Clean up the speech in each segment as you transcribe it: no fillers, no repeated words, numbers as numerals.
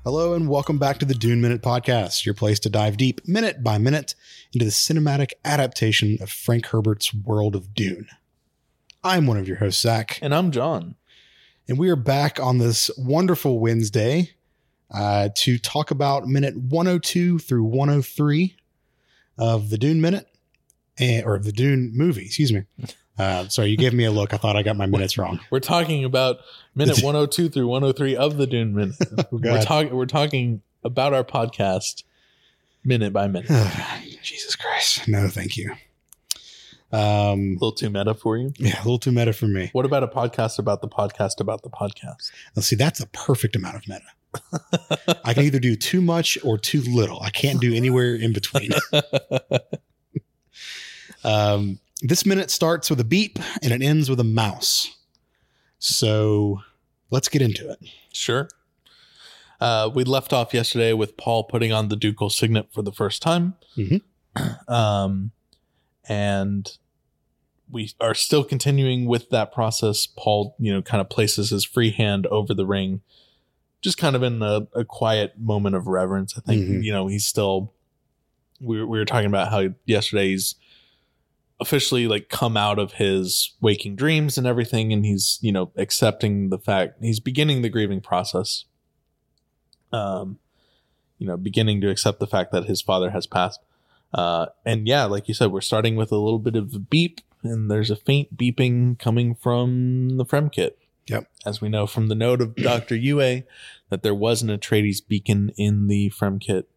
Hello and welcome back to the Dune Minute Podcast, your place to dive deep, minute by minute, into the cinematic adaptation of Frank Herbert's world of Dune. I'm one of your hosts, Zach. And I'm John. And we are back on this wonderful Wednesday to talk about minute 102 through 103 of the Dune Minute, or the Dune movie, excuse me. Sorry, you gave me a look. I thought I got my minutes wrong. We're talking about minute 102 through 103 of the Dune Minute. We're talking about our podcast minute by minute. Jesus Christ. No, thank you. A little too meta for you? Yeah, a little too meta for me. What about a podcast about the podcast about the podcast? Now, see, that's the perfect amount of meta. I can either do too much or too little. I can't do anywhere in between. This minute starts with a beep and it ends with a mouse. So let's get into it. Sure. We left off yesterday with Paul putting on the ducal signet for the first time. Mm-hmm. And we are still continuing with that process. Paul, kind of places his free hand over the ring, just kind of in a quiet moment of reverence. I think, Mm-hmm. He's still, we were talking about how yesterday he's officially come out of his waking dreams and everything. And he's, accepting the fact he's beginning the grieving process. Beginning to accept the fact that his father has passed. And yeah, like you said, we're starting with a little bit of a beep, and there's a faint beeping coming from the Frem kit. Yep. As we know from the note of Dr. Yue that there was an Atreides beacon in the Frem kit.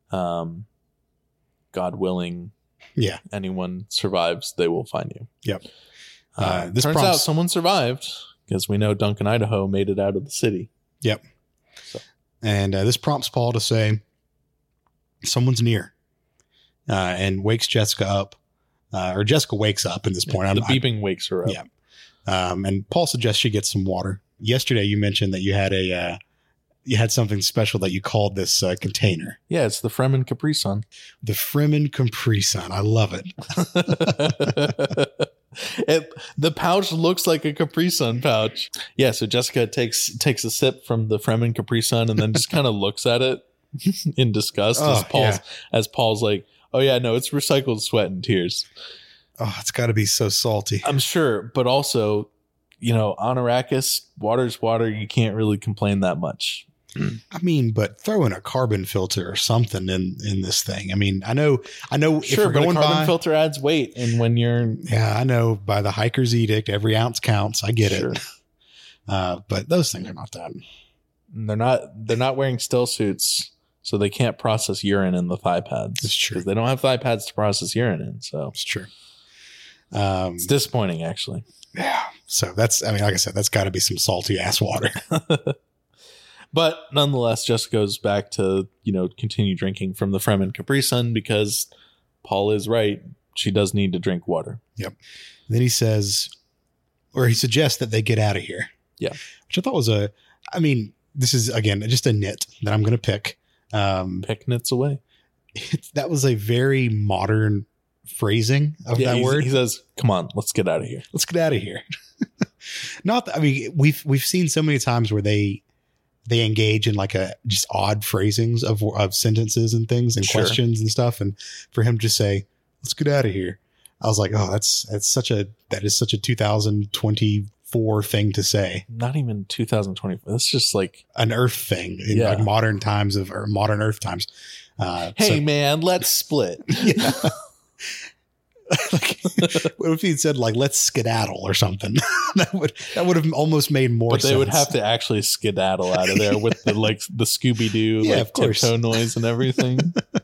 God willing, yeah, anyone survives, they will find you. Yep. This turns out someone survived, because we know Duncan, Idaho made it out of the city. Yep. So. And this prompts Paul to say, someone's near. And wakes Jessica up, or Jessica wakes up at this point. The beeping wakes her up. Yeah. And Paul suggests she gets some water. Yesterday, you mentioned that you had something special that you called this container. Yeah, it's the Fremen Capri Sun. The Fremen Capri Sun. I love it. The pouch looks like a Capri Sun pouch. Yeah, so Jessica takes a sip from the Fremen Capri Sun and then just kind of looks at it in disgust as Paul's like, oh yeah, no, it's recycled sweat and tears. Oh, it's got to be so salty. I'm sure, but also, on Arrakis, water's water. You can't really complain that much. I mean, but throw in a carbon filter or something in this thing. I mean, I know. Sure, if we're going but a carbon filter adds weight, and when you're I know by the hiker's edict, every ounce counts. I get it. But those things are not that. They're not wearing still suits, so they can't process urine in the thigh pads. It's true. They don't have thigh pads to process urine in. So it's true. It's disappointing, actually. Yeah. So like I said, that's got to be some salty ass water. But nonetheless, Jessica goes back to, continue drinking from the Fremen Capri Sun because Paul is right. She does need to drink water. Yep. And then he suggests that they get out of here. Yeah. Which I thought was this is, again, just a nit that I'm going to pick. Pick nits away. That was a very modern phrasing of that word. He says, come on, let's get out of here. Let's get out of here. We've seen so many times where they engage in just odd phrasings of sentences and things and questions and stuff. And for him to just say, let's get out of here. I was like, oh, that is such a 2024 thing to say. Not even 2024. That's just like an Earth thing in modern times or modern Earth times. Hey man, let's split. Yeah. What if he'd said let's skedaddle or something? that would have almost made more sense. But they would have to actually skedaddle out of there with the the Scooby Doo tiptoe noise and everything.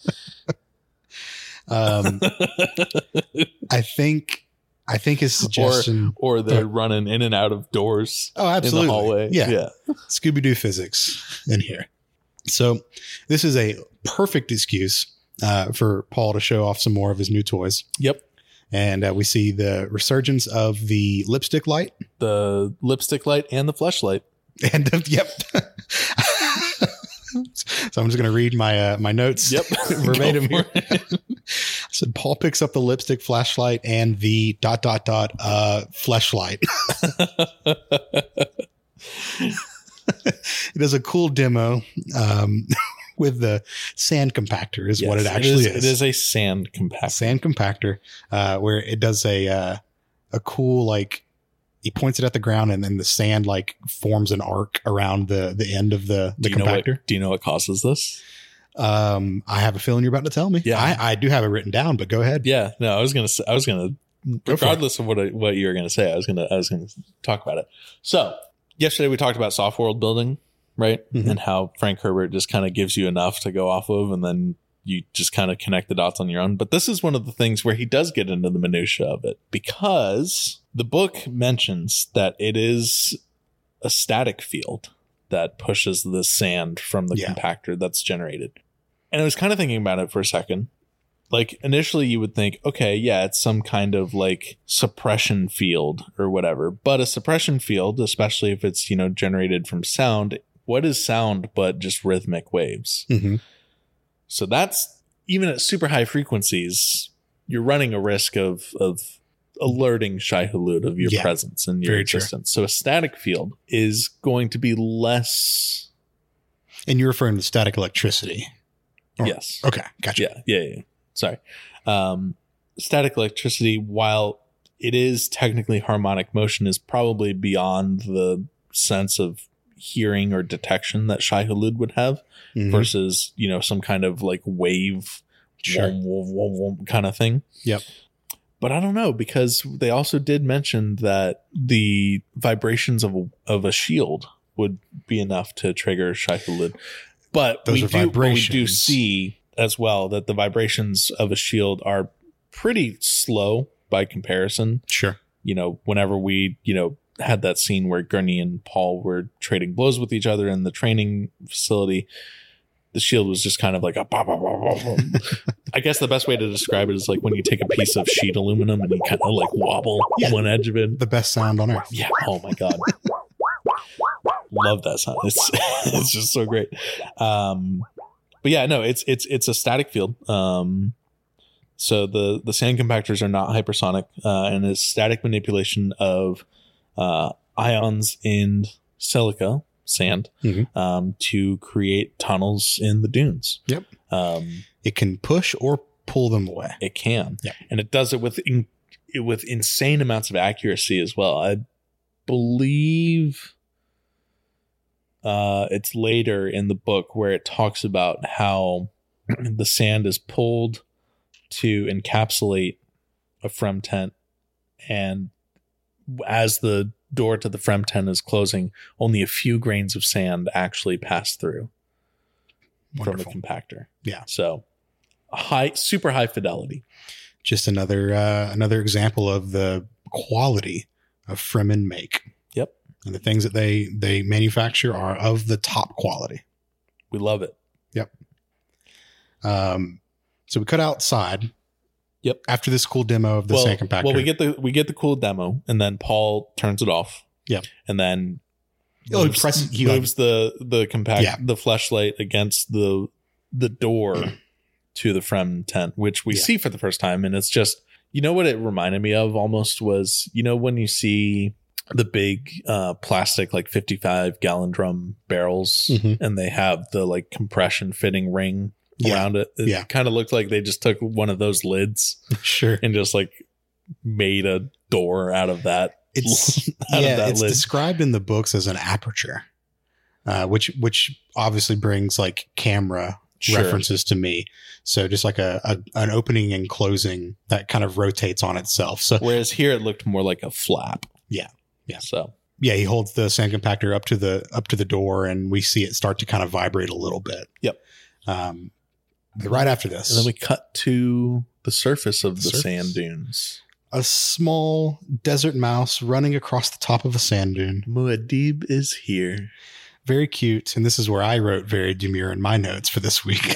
I think his suggestion, or they're running in and out of doors. Oh, absolutely. In the hallway. Yeah. Scooby Doo physics in here. So this is a perfect excuse for Paul to show off some more of his new toys. Yep. And we see the resurgence of the lipstick light. The lipstick light and the fleshlight. And yep. So I'm just going to read my notes verbatim here. I said, Paul picks up the lipstick flashlight and the ... fleshlight. It is a cool demo with the sand compactor is what it actually is. It is a sand compactor. Sand compactor, where it does a cool, like, he points it at the ground and then the sand like forms an arc around the end of the compactor. Do you know what causes this? I have a feeling you're about to tell me. Yeah, I do have it written down, but go ahead. Yeah, no, I was gonna, regardless of what you were gonna say, I was gonna talk about it. So yesterday we talked about soft world building, right? Mm-hmm. And how Frank Herbert just kind of gives you enough to go off of, and then you just kind of connect the dots on your own. But this is one of the things where he does get into the minutia of it, because the book mentions that it is a static field that pushes the sand from the compactor that's generated. And I was kind of thinking about it for a second. Like, initially you would think, okay, yeah, it's some kind of like suppression field or whatever. But a suppression field, especially if it's, generated from sound, what is sound but just rhythmic waves? Mm-hmm. So that's, even at super high frequencies, you're running a risk of alerting Shai-Hulud of your presence and your existence. True. So a static field is going to be less. And you're referring to static electricity. Yes. Okay. Gotcha. Yeah. Sorry. Static electricity, while it is technically harmonic motion, is probably beyond the sense of hearing or detection that Shai-Hulud would have, versus, some kind of like wave, kind of thing. Yep. But I don't know, because they also did mention that the vibrations of a shield would be enough to trigger Shai-Hulud. But we do see as well that the vibrations of a shield are pretty slow by comparison. Sure. Whenever we, had that scene where Gurney and Paul were trading blows with each other in the training facility, the shield was just kind of like a pop, pop, pop, pop. I guess the best way to describe it is like when you take a piece of sheet aluminum and you kind of like wobble one edge of it. The best sound on earth. Yeah. Oh my God. Love that sound. It's just so great. But yeah, no, it's a static field. So the sand compactors are not hypersonic, and it's static manipulation of ions in silica sand to create tunnels in the dunes. Yep. It can push or pull them away. It can. Yep. And it does it with insane amounts of accuracy as well. I believe it's later in the book where it talks about how the sand is pulled to encapsulate a Frem tent, and as the door to the Frem tent is closing, only a few grains of sand actually pass through. Wonderful. From the compactor. Yeah. So super high fidelity. Just another example of the quality of Fremen make. Yep. And the things that they manufacture are of the top quality. We love it. Yep. So we cut outside. Yep. After this cool demo of the sand compactor. Well, we get the cool demo, and then Paul turns it off. Yep. And then moves the the fleshlight against the door to the Frem tent, which we see for the first time, and it's just, what it reminded me of almost was, when you see the big plastic like 55-gallon drum barrels, and they have the like compression fitting ring around it. It kind of looked like they just took one of those lids, sure, and just like made a door out of that. It's it's lid. Described in the books as an aperture, which obviously brings like camera references to me. So just like an opening and closing that kind of rotates on itself. So whereas here it looked more like a flap. Yeah. So he holds the sand compactor up to the door, and we see it start to kind of vibrate a little bit. Yep. Right after this, and then we cut to the surface of the sand dunes. A small desert mouse running across the top of a sand dune. Muad'Dib is here. Very cute. And this is where I wrote very demure in my notes for this week.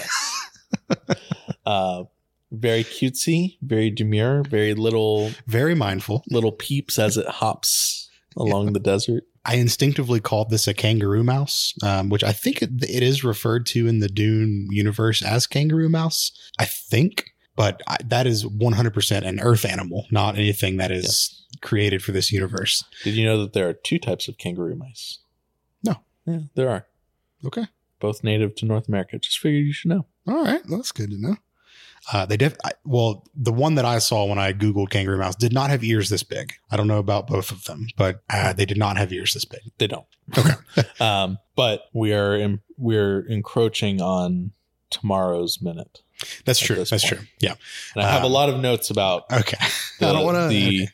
Very cutesy, very demure, very little. Very mindful. Little peeps as it hops along the desert. I instinctively called this a kangaroo mouse, which I think it is referred to in the Dune universe as kangaroo mouse, I think. But that is 100% an earth animal, not anything that is created for this universe. Did you know that there are two types of kangaroo mice? No. Yeah, there are. Okay. Both native to North America. Just figured you should know. All right. Well, that's good to know. The one that I saw when I Googled kangaroo mouse did not have ears this big. I don't know about both of them, but they did not have ears this big. They don't. Okay. But we're encroaching on tomorrow's minute. That's true. That's true. Yeah. And I have a lot of notes about I don't want to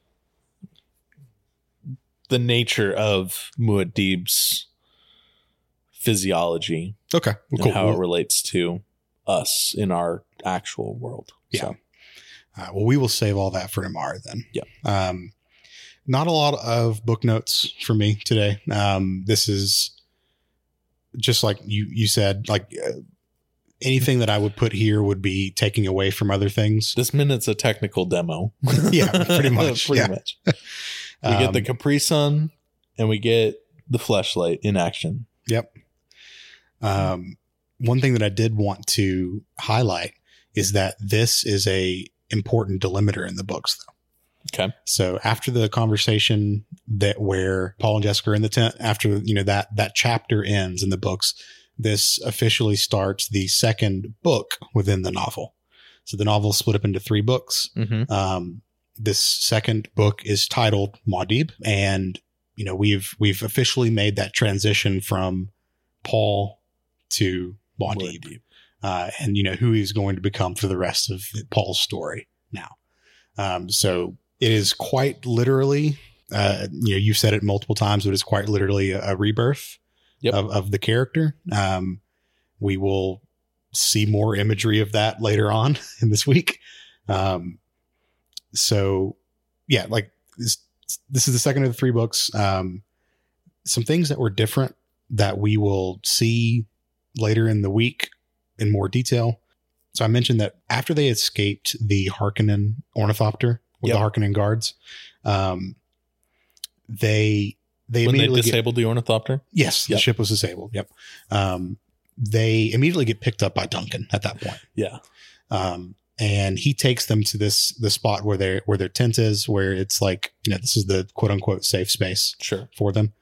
the nature of Muad'Dib's physiology. Okay. Well, and how it relates to us in our actual world. Yeah. So. Well, we will save all that for tomorrow then. Yeah. Not a lot of book notes for me today. This is just like you said, like anything that I would put here would be taking away from other things. This minute's a technical demo. Yeah, pretty much. Pretty much. We get the Capri Sun and we get the fleshlight in action. Yep. One thing that I did want to highlight is that this is a important delimiter in the books, though. Okay. So after the conversation where Paul and Jessica are in the tent, after that chapter ends in the books, this officially starts the second book within the novel. So the novel is split up into 3 books. Mm-hmm. This second book is titled Muad'Dib, and we've officially made that transition from Paul to Muad'Dib, and who he's going to become for the rest of Paul's story now. So it is quite literally, you've said it multiple times, but it's quite literally a rebirth of the character. We will see more imagery of that later on in this week. So yeah, like this is the second of the 3 books. Some things that were different that we will see later in the week in more detail. So I mentioned that after they escaped the Harkonnen ornithopter with the Harkonnen guards, they immediately disabled the ornithopter. Yes, the ship was disabled. Yep. They immediately get picked up by Duncan at that point. Yeah. And he takes them to the spot where their tent is, where it's like, this is the quote unquote safe space for them.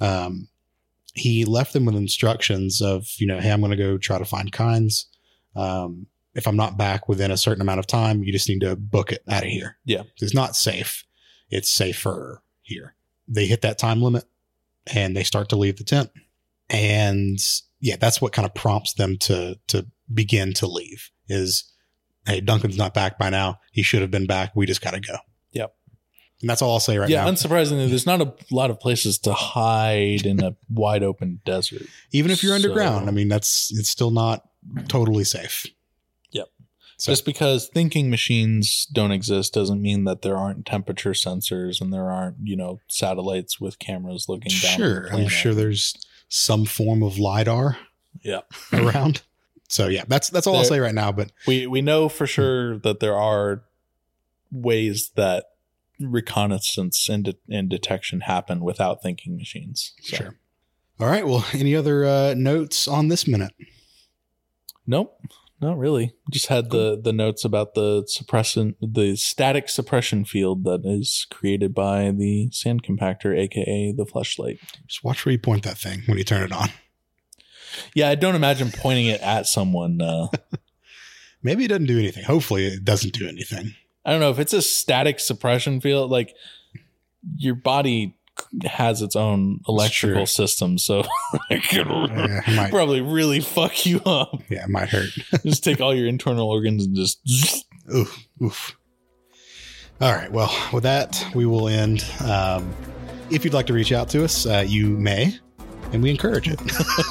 He left them with instructions of, hey, I'm going to go try to find Kynes. If I'm not back within a certain amount of time, you just need to book it out of here. Yeah. It's not safe. It's safer here. They hit that time limit and they start to leave the tent. And yeah, that's what kind of prompts them to begin to leave is, hey, Duncan's not back by now. He should have been back. We just got to go. Yep. And that's all I'll say now. Yeah, unsurprisingly, there's not a lot of places to hide in a wide open desert. Even if you're underground, I mean, it's still not totally safe. Yep. So. Just because thinking machines don't exist doesn't mean that there aren't temperature sensors and there aren't, satellites with cameras looking down. Sure. I'm sure there's some form of LiDAR around. So yeah, that's all I'll say right now. But we know for sure that there are ways that reconnaissance and detection happen without thinking machines. So. Sure. All right. Well, any other notes on this minute? Nope, not really. Just had the notes about the static suppression field that is created by the sand compactor, aka the fleshlight. Just watch where you point that thing when you turn it on. Yeah, I don't imagine pointing it at someone. Maybe it doesn't do anything. Hopefully it doesn't do anything. I don't know if it's a static suppression field, like your body has its own electrical system. So it could probably really fuck you up. Yeah, it might hurt. Just take all your internal organs and just. Oof. All right. Well, with that, we will end. If you'd like to reach out to us, you may, and we encourage it.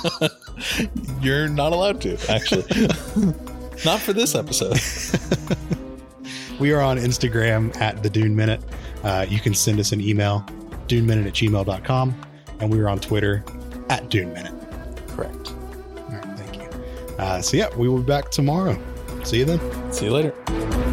You're not allowed to, actually. Not for this episode. We are on Instagram at the Dune Minute. You can send us an email, duneminute@gmail.com, and we are on Twitter at Dune Minute. Correct. All right, thank you. So yeah, we will be back tomorrow. See you then. See you later.